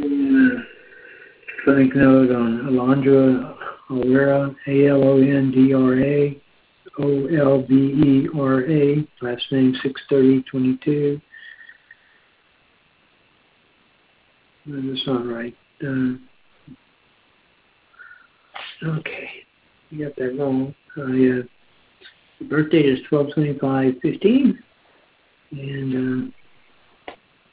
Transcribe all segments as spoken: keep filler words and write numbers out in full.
Uh, clinic note on Alondra Olvera, A L O N D R A, O L B E R A, last name six thirty twenty-two. That's not right. Uh, okay, you got that wrong. Uh, yeah. The birth date is twelve twenty-five fifteen, and uh,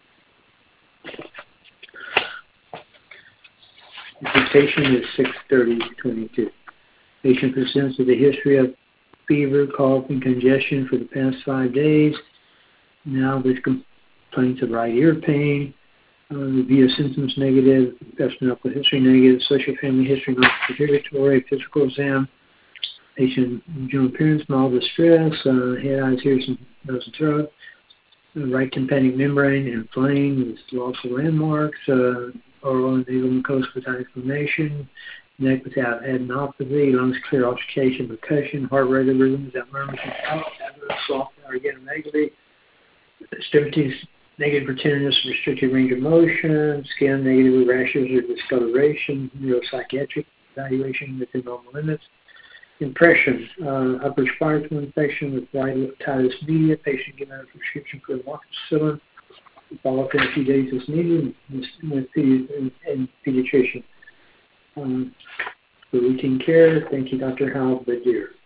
the patient is six thirty twenty-two. Patient presents with a history of fever, cough, and congestion for the past five days. Now with complaints of right ear pain. Uh, review of symptoms negative, best medical history negative, social family history not contributory, physical exam. Patient general appearance, mild distress, uh, head, eyes, ears, and nose and throat. Uh, right tympanic membrane inflamed with loss of landmarks. Uh, oral and nasal mucosa without inflammation. Neck without adenopathy. Lungs clear, auscultation, percussion. Heart rate rhythm without murmurs and power. Soft organomegaly. Extremities negative for tenderness, restricted range of motion. Skin negative with rashes or discoloration. Neuropsychiatric evaluation within normal limits. Impression, uh, upper spinal infection with whititis media. Patient given a prescription for amoxicillin. Follow up in a few days as needed with and pediatrician. Um, for routine care, thank you, Doctor Hal Badir.